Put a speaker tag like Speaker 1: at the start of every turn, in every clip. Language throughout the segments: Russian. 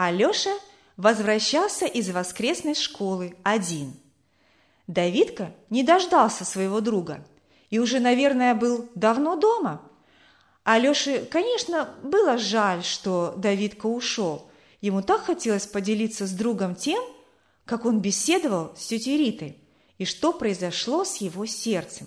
Speaker 1: Алеша возвращался из воскресной школы один. Давидка не дождался своего друга и уже, наверное, был давно дома. Алёше, конечно, было жаль, что Давидка ушел. Ему так хотелось поделиться с другом тем, как он беседовал с тетей Ритой и что произошло с его сердцем.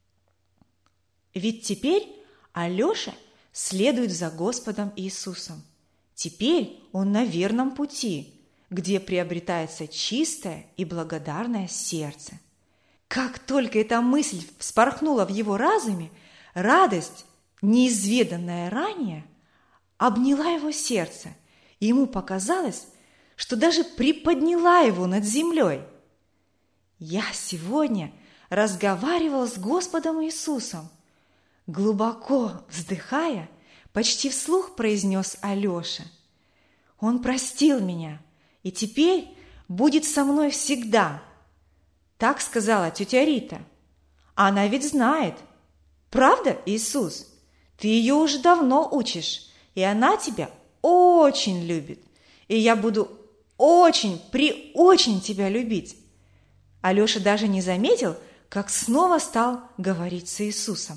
Speaker 1: Ведь теперь Алёша следует за Господом Иисусом. Теперь он на верном пути, где приобретается чистое и благодарное сердце. Как только эта мысль вспорхнула в его разуме, радость, неизведанная ранее, обняла его сердце, и ему показалось, что даже приподняла его над землей. «Я сегодня разговаривал с Господом Иисусом», глубоко вздыхая, почти вслух произнес Алеша. «Он простил меня и теперь будет со мной всегда». Так сказала тетя Рита. Она ведь знает. Правда, Иисус? Ты ее уже давно учишь, и она тебя очень любит. И я буду очень тебя любить. Алеша даже не заметил, как снова стал говорить с Иисусом.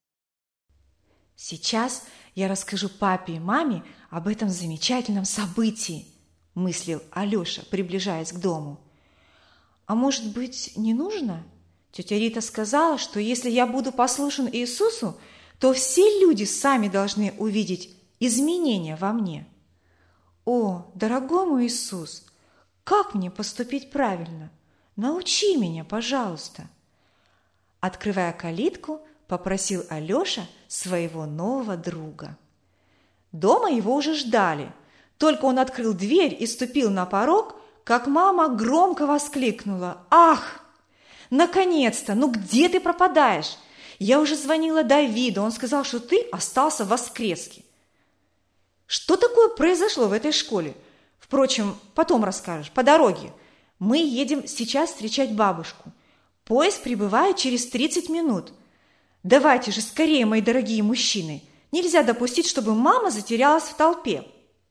Speaker 1: Сейчас я расскажу папе и маме об этом замечательном событии, мыслил Алеша, приближаясь к дому. А может быть, не нужно? Тетя Рита сказала, что если я буду послушен Иисусу, то все люди сами должны увидеть изменения во мне. О, дорогой мой Иисус, как мне поступить правильно? Научи меня, пожалуйста. Открывая калитку, попросил Алеша своего нового друга. Дома его уже ждали. Только он открыл дверь и ступил на порог, как мама громко воскликнула: «Ах, наконец-то! Ну где ты пропадаешь? Я уже звонила Давиду, он сказал, что ты остался в воскреске». Что такое произошло в этой школе? Впрочем, потом расскажешь, по дороге. Мы едем сейчас встречать бабушку. Поезд прибывает через 30 минут. Давайте же скорее, мои дорогие мужчины. Нельзя допустить, чтобы мама затерялась в толпе.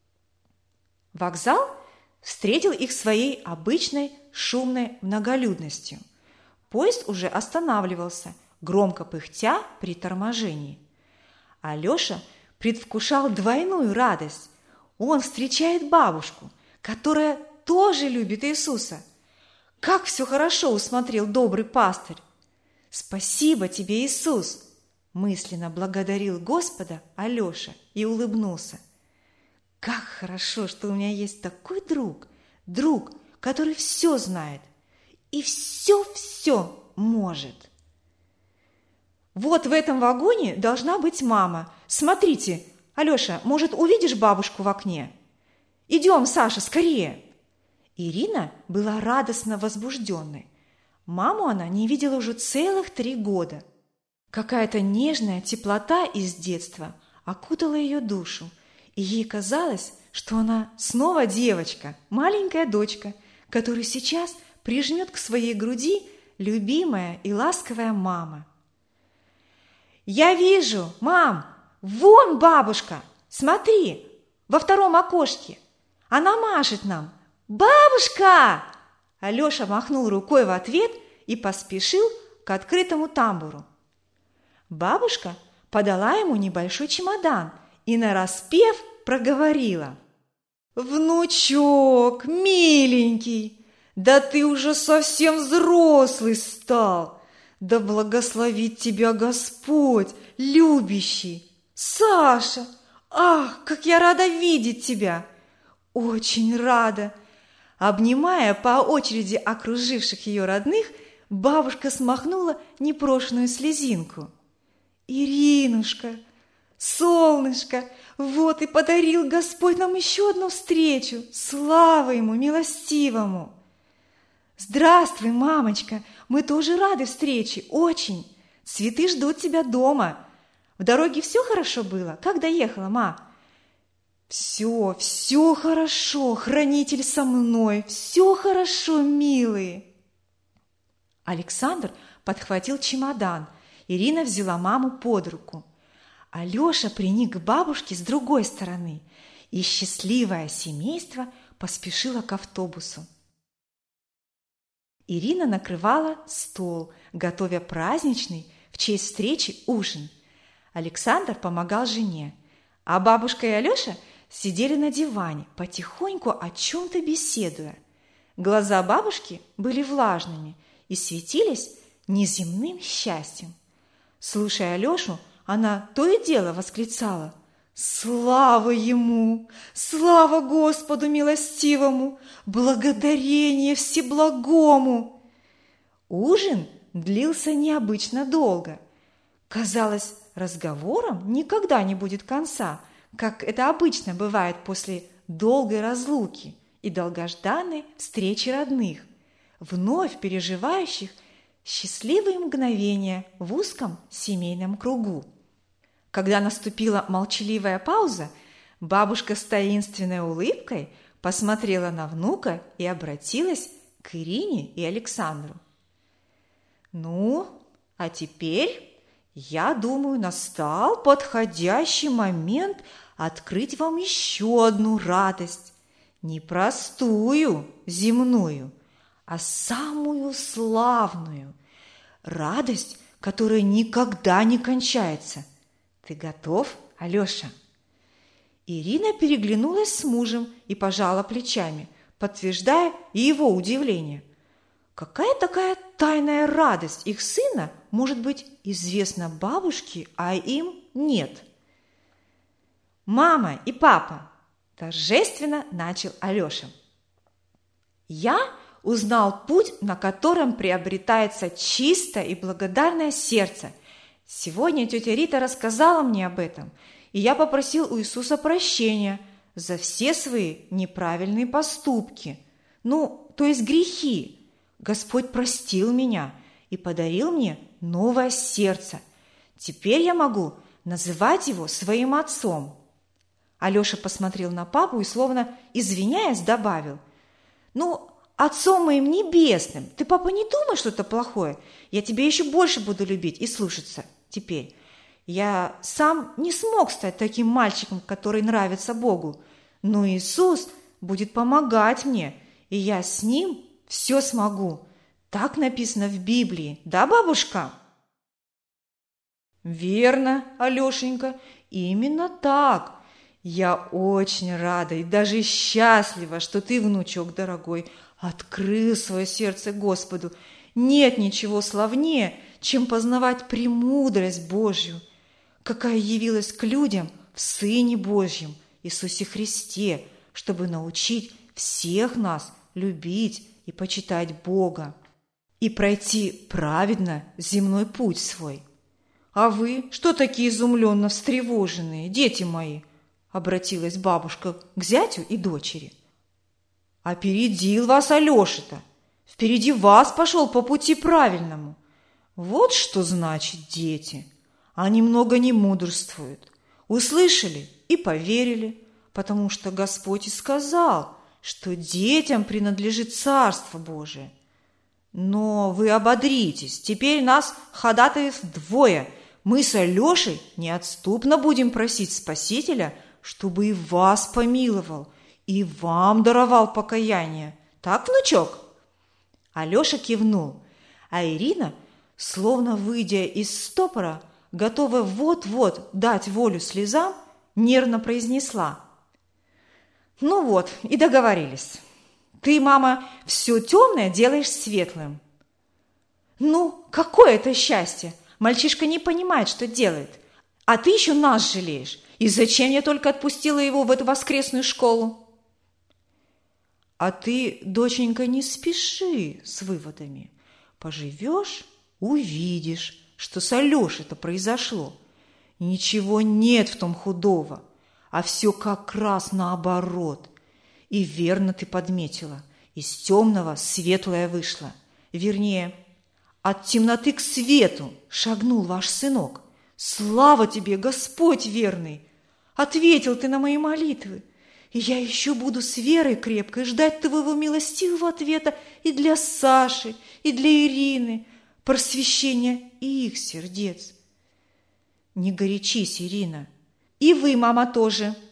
Speaker 1: Вокзал встретил их своей обычной шумной многолюдностью. Поезд уже останавливался, громко пыхтя при торможении. Алеша предвкушал двойную радость. Он встречает бабушку, которая тоже любит Иисуса. Как все хорошо усмотрел добрый пастырь. «Спасибо тебе, Иисус!» мысленно благодарил Господа Алеша и улыбнулся. Как хорошо, что у меня есть такой друг, который все знает и все может. Вот в этом вагоне должна быть мама. Смотрите, Алеша, может, увидишь бабушку в окне? Идем, Саша, скорее. Ирина была радостно возбужденной. Маму она не видела уже целых 3 года. Какая-то нежная теплота из детства окутала ее душу, и ей казалось, что она снова девочка, маленькая дочка, которую сейчас прижмет к своей груди любимая и ласковая мама. «Я вижу, мам, вон бабушка, смотри, во 2-м окошке. Она машет нам. Бабушка!» Алеша махнул рукой в ответ и поспешил к открытому тамбуру. Бабушка подала ему небольшой чемодан и нараспев проговорила: «Внучок, миленький, да ты уже совсем взрослый стал. Да благословит тебя Господь, любящий. Саша, ах, как я рада видеть тебя! Очень рада!» Обнимая по очереди окруживших ее родных, бабушка смахнула непрошенную слезинку. «Иринушка, солнышко, вот и подарил Господь нам еще одну встречу. Слава Ему, милостивому!» «Здравствуй, мамочка, мы тоже рады встрече, очень. Цветы ждут тебя дома. В дороге все хорошо было? Как доехала, ма?» Все хорошо, хранитель со мной, все хорошо, милые». Александр подхватил чемодан. Ирина взяла маму под руку. Алеша приник к бабушке с другой стороны и счастливое семейство поспешило к автобусу. Ирина накрывала стол, готовя праздничный в честь встречи ужин. Александр помогал жене, а бабушка и Алеша сидели на диване, потихоньку о чем-то беседуя. Глаза бабушки были влажными и светились неземным счастьем. Слушая Алешу, она то и дело восклицала: «Слава Ему! Слава Господу милостивому! Благодарение Всеблагому!» Ужин длился необычно долго. Казалось, разговором никогда не будет конца, как это обычно бывает после долгой разлуки и долгожданной встречи родных, вновь переживающих счастливые мгновения в узком семейном кругу. Когда наступила молчаливая пауза, бабушка с таинственной улыбкой посмотрела на внука и обратилась к Ирине и Александру. «Ну, а теперь, я думаю, настал подходящий момент открыть вам еще одну радость, не простую, земную, а самую славную, радость, которая никогда не кончается. Ты готов, Алеша?» Ирина переглянулась с мужем и пожала плечами, подтверждая его удивление. Какая такая тайная радость их сына может быть известна бабушке, а им нет? «Мама и папа!» – торжественно начал Алеша. «Я узнал путь, на котором приобретается чистое и благодарное сердце. Сегодня тетя Рита рассказала мне об этом, и я попросил у Иисуса прощения за все свои неправильные поступки, то есть грехи. Господь простил меня и подарил мне новое сердце. Теперь я могу называть его своим отцом». Алеша посмотрел на папу и, словно извиняясь, добавил: «Отцом моим небесным. Ты, папа, не думай что-то плохое. Я тебя еще больше буду любить и слушаться теперь. Я сам не смог стать таким мальчиком, который нравится Богу, но Иисус будет помогать мне, и я с Ним все смогу. Так написано в Библии, да, бабушка?» «Верно, Алешенька, именно так. Я очень рада и даже счастлива, что ты, внучок дорогой, открыл свое сердце Господу. Нет ничего славнее, чем познавать премудрость Божью, какая явилась к людям в Сыне Божьем, Иисусе Христе, чтобы научить всех нас любить и почитать Бога и пройти праведно земной путь свой. А вы что такие изумленно встревоженные, дети мои?» – обратилась бабушка к зятю и дочери. «Опередил вас Алеша-то, впереди вас пошел по пути правильному. Вот что значит дети. Они много не мудрствуют. Услышали и поверили, потому что Господь и сказал, что детям принадлежит Царство Божие. Но вы ободритесь, теперь нас ходатаев двое. Мы с Алешей неотступно будем просить Спасителя, чтобы и вас помиловал, и вам даровал покаяние. Так, внучок?» Алеша кивнул, а Ирина, словно выйдя из стопора, готовая вот-вот дать волю слезам, нервно произнесла: «Ну вот, и договорились. Ты, мама, все темное делаешь светлым». Какое это счастье! Мальчишка не понимает, что делает. А ты еще нас жалеешь. И зачем я только отпустила его в эту воскресную школу? А ты, доченька, не спеши с выводами. Поживешь – увидишь, что с Алешей-то произошло. Ничего нет в том худого, а все как раз наоборот. И верно ты подметила, из темного светлое вышло. Вернее, от темноты к свету шагнул ваш сынок. Слава тебе, Господь верный! Ответил ты на мои молитвы, и я еще буду с верой крепкой ждать твоего милостивого ответа и для Саши, и для Ирины, просвещения их сердец. Не горячись, Ирина, и вы, мама, тоже.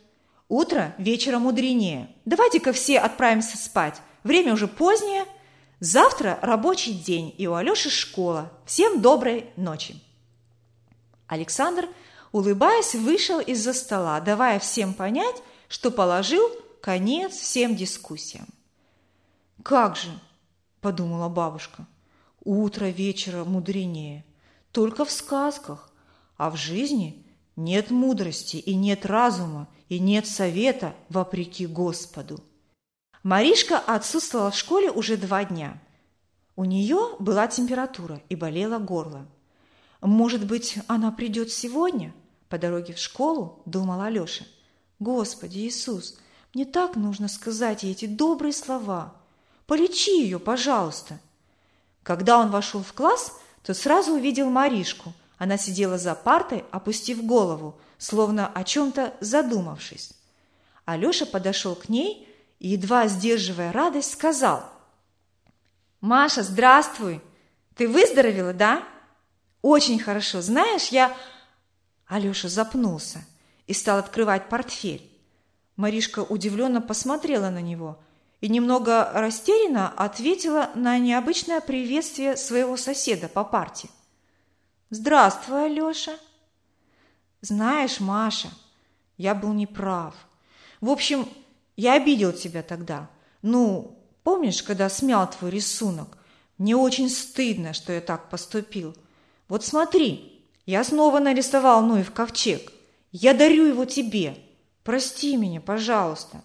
Speaker 1: Утро вечера мудренее. Давайте-ка все отправимся спать. Время уже позднее. Завтра рабочий день, и у Алеши школа. Всем доброй ночи. Александр, улыбаясь, вышел из-за стола, давая всем понять, что положил конец всем дискуссиям. «Как же!» – подумала бабушка. «Утро вечера мудренее. Только в сказках, а в жизни нет мудрости и нет разума, и нет совета вопреки Господу». Маришка отсутствовала в школе уже 2 дня. У нее была температура и болело горло. «Может быть, она придет сегодня?» По дороге в школу думал Алеша. «Господи Иисус, мне так нужно сказать ей эти добрые слова. Полечи ее, пожалуйста». Когда он вошел в класс, то сразу увидел Маришку. Она сидела за партой, опустив голову, словно о чем-то задумавшись. Алеша подошел к ней и, едва сдерживая радость, сказал: «Маша, здравствуй! Ты выздоровела, да? Очень хорошо. Знаешь, я...» Алеша запнулся и стал открывать портфель. Маришка удивленно посмотрела на него и немного растерянно ответила на необычное приветствие своего соседа по парте. «Здравствуй, Алеша!» «Знаешь, Маша, я был неправ. В общем, я обидел тебя тогда. Помнишь, когда смял твой рисунок? Мне очень стыдно, что я так поступил. Вот смотри, я снова нарисовал Ноев ковчег. Я дарю его тебе. Прости меня, пожалуйста».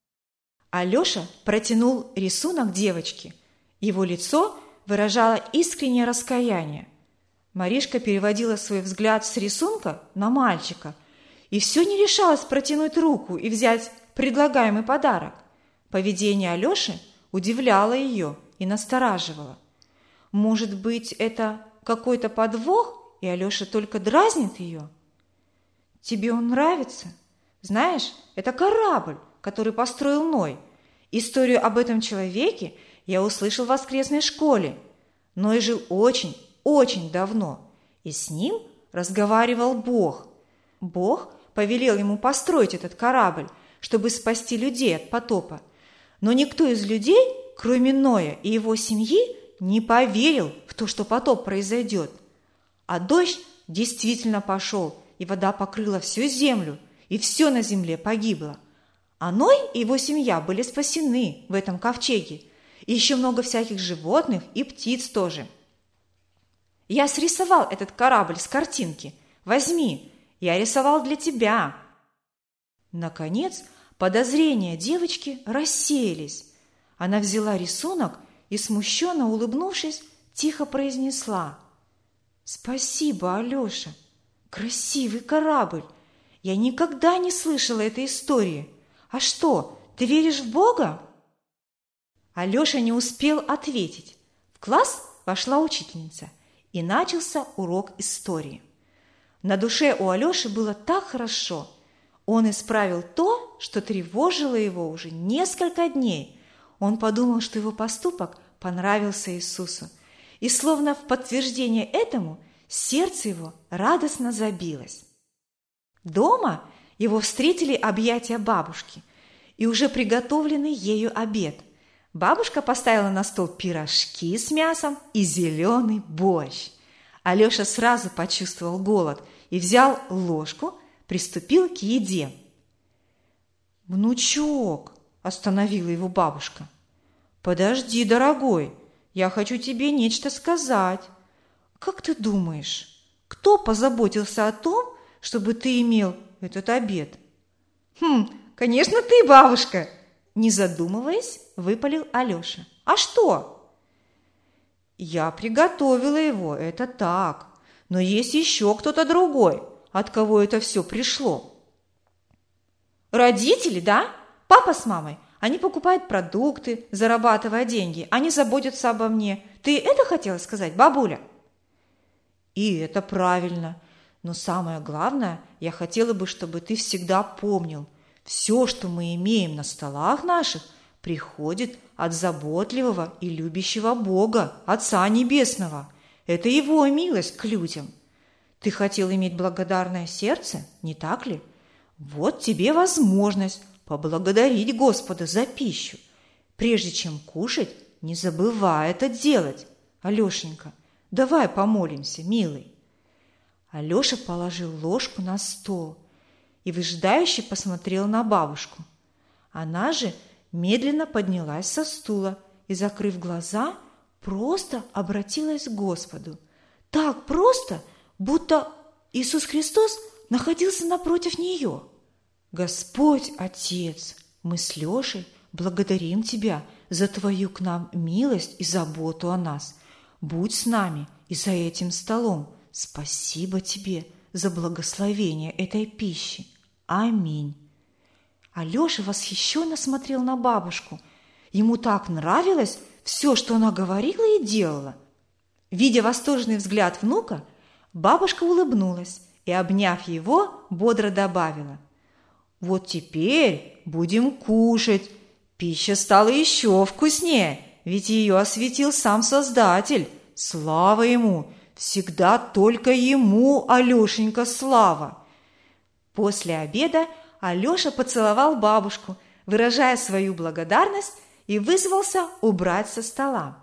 Speaker 1: Алеша протянул рисунок девочке. Его лицо выражало искреннее раскаяние. Маришка переводила свой взгляд с рисунка на мальчика и все не решалась протянуть руку и взять предлагаемый подарок. Поведение Алеши удивляло ее и настораживало. Может быть, это какой-то подвох, и Алеша только дразнит ее? «Тебе он нравится? Знаешь, это корабль, который построил Ной. Историю об этом человеке я услышал в воскресной школе. Ной жил очень, очень давно, и с ним разговаривал Бог. Бог повелел ему построить этот корабль, чтобы спасти людей от потопа. Но никто из людей, кроме Ноя и его семьи, не поверил в то, что потоп произойдет. А дождь действительно пошел, и вода покрыла всю землю, и все на земле погибло. А Ной и его семья были спасены в этом ковчеге, и еще много всяких животных и птиц тоже. Я срисовал этот корабль с картинки. Возьми, я рисовал для тебя». Наконец, подозрения девочки рассеялись. Она взяла рисунок и, смущенно улыбнувшись, тихо произнесла: «Спасибо, Алеша. Красивый корабль. Я никогда не слышала этой истории. А что, ты веришь в Бога?» Алеша не успел ответить. В класс вошла учительница, и начался урок истории. На душе у Алеши было так хорошо. Он исправил то, что тревожило его уже несколько дней. Он подумал, что его поступок понравился Иисусу. И словно в подтверждение этому сердце его радостно забилось. Дома его встретили объятия бабушки и уже приготовленный ею обед. Бабушка поставила на стол пирожки с мясом и зеленый борщ. Алеша сразу почувствовал голод и взял ложку, приступил к еде. «Внучок!» – остановила его бабушка. «Подожди, дорогой, я хочу тебе нечто сказать. Как ты думаешь, кто позаботился о том, чтобы ты имел этот обед?» «Конечно ты, бабушка!» Не задумываясь, выпалил Алеша. «А что?» «Я приготовила его, это так. Но есть еще кто-то другой, от кого это все пришло». «Родители, да? Папа с мамой. Они покупают продукты, зарабатывая деньги. Они заботятся обо мне. Ты это хотела сказать, бабуля?» «И это правильно. Но самое главное, я хотела бы, чтобы ты всегда помнил, все, что мы имеем на столах наших, приходит от заботливого и любящего Бога, Отца Небесного. Это Его милость к людям. Ты хотел иметь благодарное сердце, не так ли? Вот тебе возможность поблагодарить Господа за пищу. Прежде чем кушать, не забывай это делать. Алешенька, давай помолимся, милый. Алеша положил ложку на стол и выжидающе посмотрел на бабушку. Она же медленно поднялась со стула и, закрыв глаза, просто обратилась к Господу. Так просто, будто Иисус Христос находился напротив нее. Господь, Отец, мы с Лешей благодарим Тебя за Твою к нам милость и заботу о нас. Будь с нами и за этим столом. Спасибо Тебе за благословение этой пищи. Аминь. Алеша восхищенно смотрел на бабушку. Ему так нравилось все, что она говорила и делала. Видя восторженный взгляд внука, бабушка улыбнулась и, обняв его, бодро добавила: «Вот теперь будем кушать. Пища стала еще вкуснее, ведь ее осветил сам Создатель. Слава Ему! Всегда только Ему, Алешенька, слава!» После обеда Алеша поцеловал бабушку, выражая свою благодарность, и вызвался убрать со стола.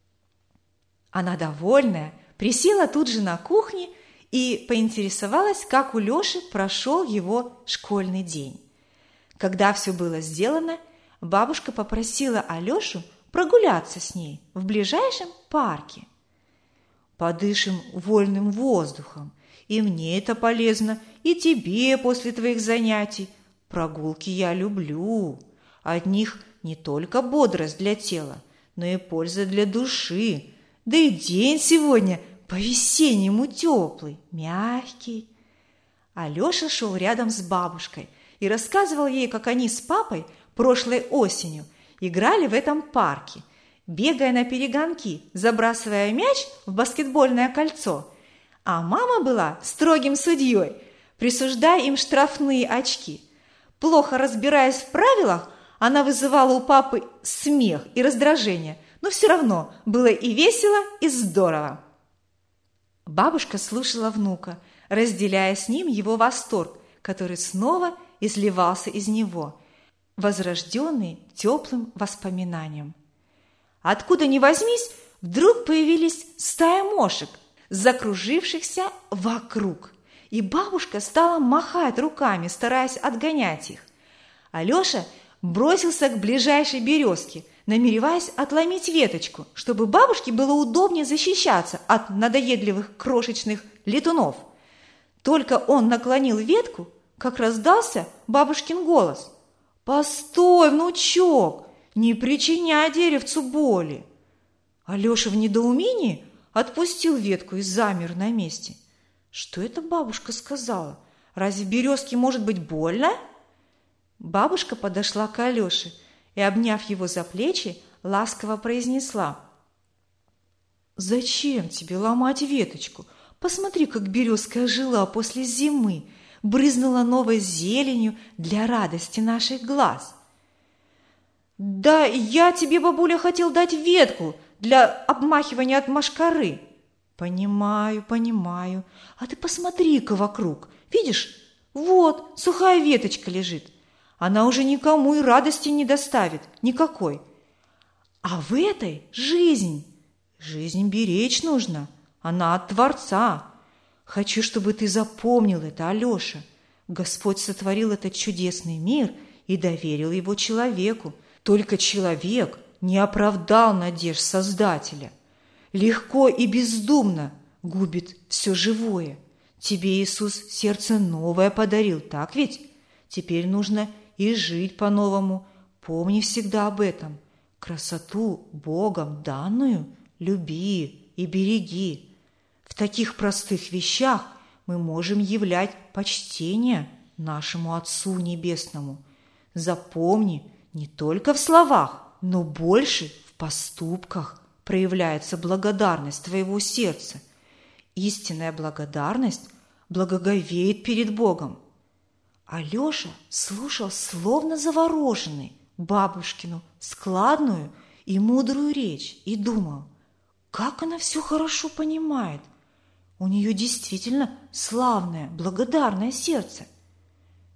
Speaker 1: Она, довольная, присела тут же на кухне и поинтересовалась, как у Леши прошел его школьный день. Когда все было сделано, бабушка попросила Алешу прогуляться с ней в ближайшем парке. «Подышим вольным воздухом, и мне это полезно, и тебе после твоих занятий. Прогулки я люблю. От них не только бодрость для тела, но и польза для души. Да и день сегодня по-весеннему теплый, мягкий». Алеша шел рядом с бабушкой и рассказывал ей, как они с папой прошлой осенью играли в этом парке, бегая на перегонки, забрасывая мяч в баскетбольное кольцо. А мама была строгим судьей, присуждая им штрафные очки. Плохо разбираясь в правилах, она вызывала у папы смех и раздражение, но все равно было и весело, и здорово. Бабушка слушала внука, разделяя с ним его восторг, который снова изливался из него, возрожденный теплым воспоминанием. Откуда ни возьмись, вдруг появились стая мошек, закружившихся вокруг, и бабушка стала махать руками, стараясь отгонять их. Алеша бросился к ближайшей березке, намереваясь отломить веточку, чтобы бабушке было удобнее защищаться от надоедливых крошечных летунов. Только он наклонил ветку, как раздался бабушкин голос: «Постой, внучок, не причиняй деревцу боли!» Алеша в недоумении отпустил ветку и замер на месте. Что это бабушка сказала? Разве березке может быть больно? Бабушка подошла к Алёше и, обняв его за плечи, ласково произнесла: «Зачем тебе ломать веточку? Посмотри, как березка ожила после зимы, брызнула новой зеленью для радости наших глаз». «Да я тебе, бабуля, хотел дать ветку для обмахивания от мошкары». «Понимаю, понимаю. А ты посмотри-ка вокруг. Видишь, вот сухая веточка лежит. Она уже никому и радости не доставит, никакой. А в этой жизнь. Жизнь беречь нужно. Она от Творца. Хочу, чтобы ты запомнил это, Алеша. Господь сотворил этот чудесный мир и доверил его человеку. Только человек не оправдал надежд Создателя. Легко и бездумно губит все живое. Тебе Иисус сердце новое подарил, так ведь? Теперь нужно и жить по-новому. Помни всегда об этом. Красоту Богом данную люби и береги. В таких простых вещах мы можем являть почтение нашему Отцу Небесному. Запомни, не только в словах, но больше в поступках проявляется благодарность твоего сердца. Истинная благодарность благоговеет перед Богом. Алеша слушал словно завороженный бабушкину складную и мудрую речь и думал, как она все хорошо понимает. У нее действительно славное, благодарное сердце.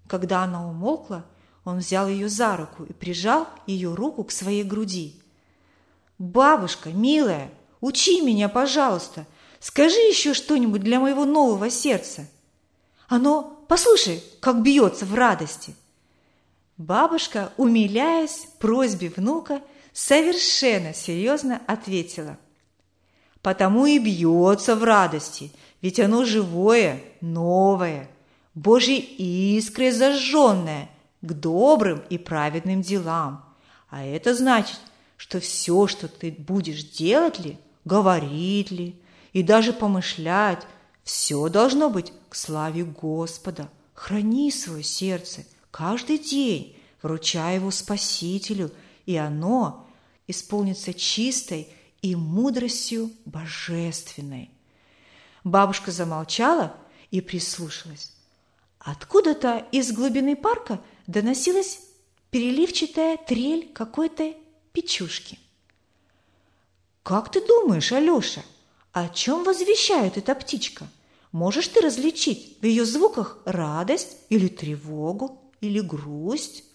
Speaker 1: Когда она умолкла, он взял ее за руку и прижал ее руку к своей груди. «Бабушка, милая, учи меня, пожалуйста. Скажи еще что-нибудь для моего нового сердца. Оно, послушай, как бьется в радости». Бабушка, умиляясь просьбе внука, совершенно серьезно ответила: «Потому и бьется в радости, ведь оно живое, новое, Божьей искрой зажженное к добрым и праведным делам. А это значит, что все, что ты будешь делать ли, говорить ли и даже помышлять, все должно быть к славе Господа. Храни свое сердце каждый день, вручая его Спасителю, и оно исполнится чистой и мудростью божественной». Бабушка замолчала и прислушалась. Откуда-то из глубины парка доносилась переливчатая трель какой-то печушки. «Как ты думаешь, Алеша, о чем возвещает эта птичка? Можешь ты различить в ее звуках радость или тревогу или грусть?»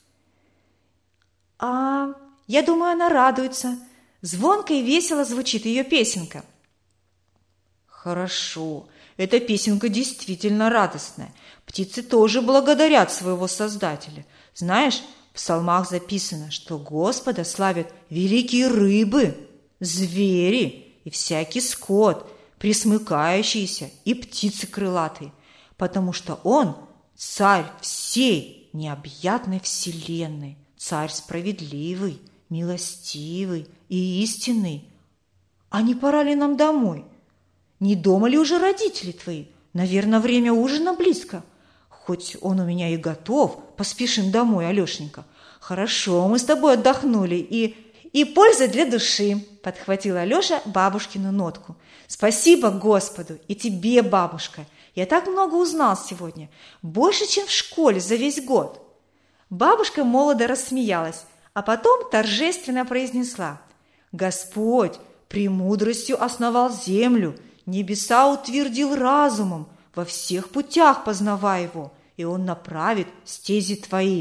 Speaker 1: Я думаю, она радуется. Звонко и весело звучит ее песенка». «Хорошо, эта песенка действительно радостная. Птицы тоже благодарят своего Создателя. Знаешь, в псалмах записано, что Господа славят великие рыбы, звери и всякий скот, пресмыкающиеся и птицы крылатые, потому что Он царь всей необъятной вселенной, царь справедливый, милостивый и истинный. А не пора ли нам домой? Не дома ли уже родители твои? Наверное, время ужина близко. Хоть он у меня и готов, поспешим домой, Алешенька. Хорошо, мы с тобой отдохнули, и польза для души», – подхватил Алеша бабушкину нотку. «Спасибо Господу и тебе, бабушка. Я так много узнал сегодня, больше, чем в школе за весь год». Бабушка молодо рассмеялась, а потом торжественно произнесла: «Господь премудростью основал землю, небеса утвердил разумом, во всех путях познавай его, и он направит стези твои».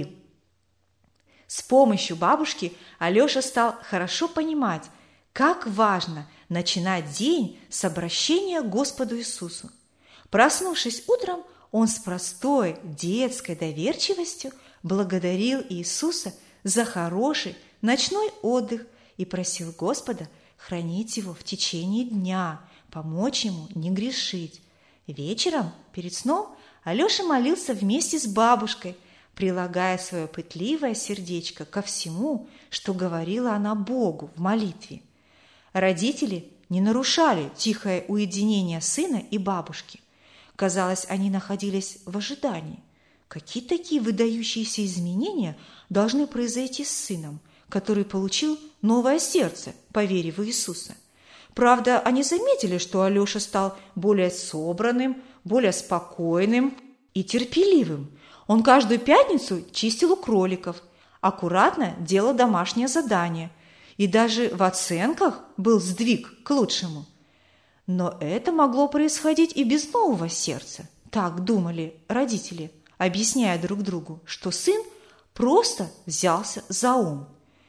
Speaker 1: С помощью бабушки Алеша стал хорошо понимать, как важно начинать день с обращения к Господу Иисусу. Проснувшись утром, он с простой детской доверчивостью благодарил Иисуса за хороший ночной отдых и просил Господа хранить его в течение дня, помочь ему не грешить. Вечером, перед сном, Алеша молился вместе с бабушкой, прилагая свое пытливое сердечко ко всему, что говорила она Богу в молитве. Родители не нарушали тихое уединение сына и бабушки. Казалось, они находились в ожидании. Какие такие выдающиеся изменения должны произойти с сыном, который получил новое сердце по вере в Иисуса? Правда, они заметили, что Алеша стал более собранным, более спокойным и терпеливым. Он каждую пятницу чистил у кроликов, аккуратно делал домашнее задание, и даже в оценках был сдвиг к лучшему. Но это могло происходить и без нового сердца, так думали родители, объясняя друг другу, что сын просто взялся за ум.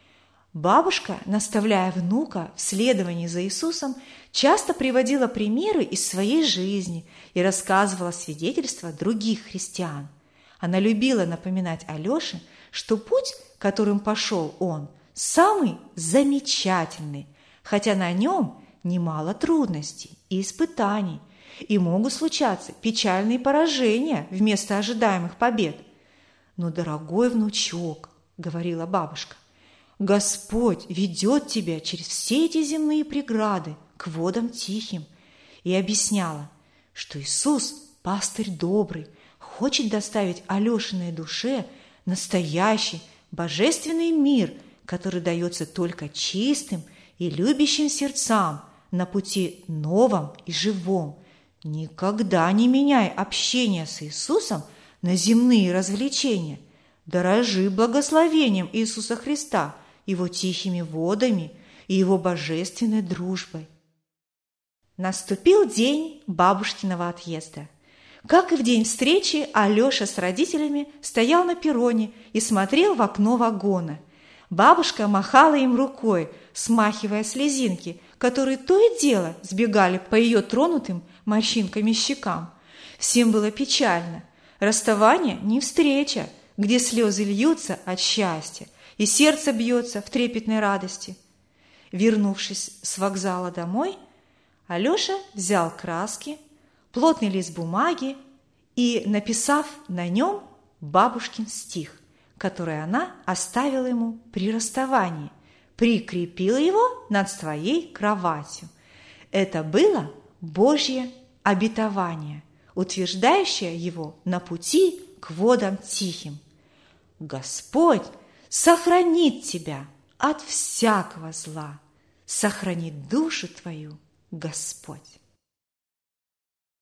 Speaker 1: Бабушка, наставляя внука в следовании за Иисусом, часто приводила примеры из своей жизни и рассказывала свидетельства других христиан. Она любила напоминать Алёше, что путь, которым пошел он, самый замечательный, хотя на нем немало трудностей и испытаний, и могут случаться печальные поражения вместо ожидаемых побед. «Но, дорогой внучок, — говорила бабушка, — Господь ведет тебя через все эти земные преграды к водам тихим», и объясняла, что Иисус, пастырь добрый, хочет доставить Алешиной душе настоящий божественный мир, который дается только чистым и любящим сердцам на пути новом и живом. Никогда не меняй общение с Иисусом на земные развлечения. Дорожи благословением Иисуса Христа, Его тихими водами и Его божественной дружбой. Наступил день бабушкиного отъезда. Как и в день встречи, Алеша с родителями стоял на перроне и смотрел в окно вагона. Бабушка махала им рукой, смахивая слезинки, которые то и дело сбегали по ее тронутым морщинками щекам. Всем было печально. Расставание не встреча, где слезы льются от счастья, и сердце бьется в трепетной радости. Вернувшись с вокзала домой, Алеша взял краски, плотный лист бумаги и, написав на нем бабушкин стих, который она оставила ему при расставании, прикрепил его над своей кроватью. Это было Божье обетование, утверждающее его на пути к водам тихим. Господь сохранит тебя от всякого зла, сохранит душу твою Господь.